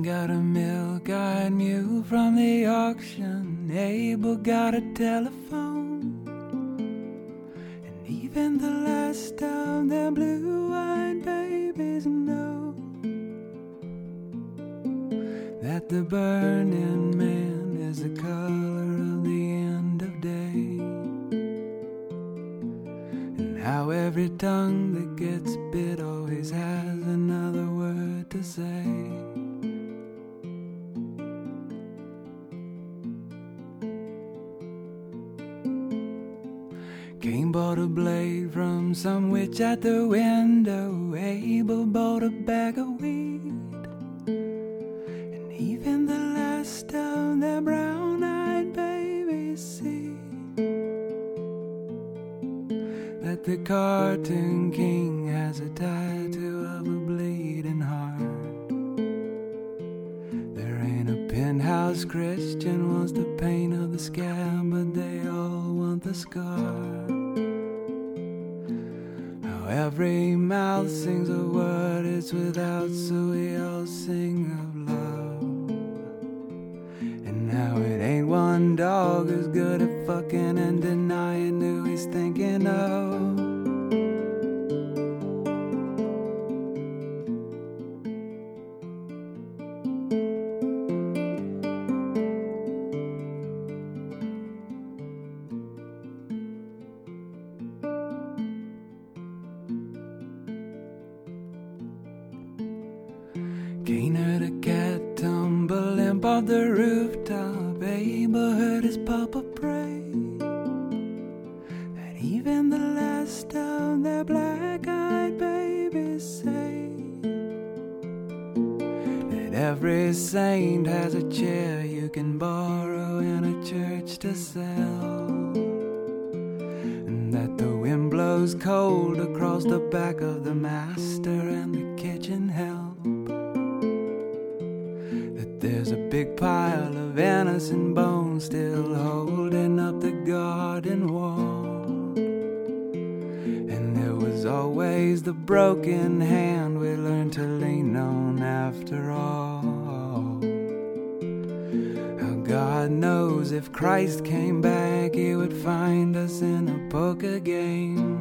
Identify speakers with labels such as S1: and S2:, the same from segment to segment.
S1: got a milk-eyed mule from the auction. Abel got a telephone. And even the last of the blue-eyed babies know that the burning man is the color of the end of day. And how every tongue that gets bit always has another word to say. Cain bought a blade from some witch at the window. Abel bought a bag of weed. And even the last of the brown-eyed babies see that the cartoon king has a tattoo of a bleeding heart. There ain't a penthouse Christian wants the pain of the scab, but they all want the scar. Every mouth sings a word it's without, so we all sing of love. And now it ain't one dog who's good at fucking and denying who he's thinking of. Cain heard a cat tumbling off the rooftop. Abel heard his papa pray that even the last of their black-eyed babies say that every saint has a chair you can borrow in a church to sell, and that the wind blows cold across the back of the master and the kitchen help. There's a big pile of innocent bones still holding up the garden wall. And there was always the broken hand we learned to lean on after all. How God knows if Christ came back, he would find us in a poker game,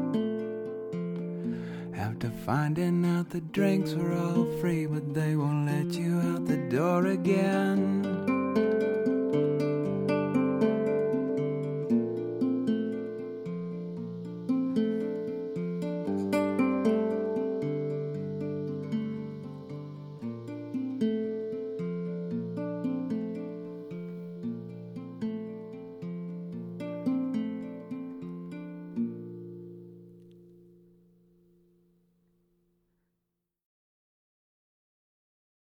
S1: after finding out the drinks were all free, but they won't let you out the door again.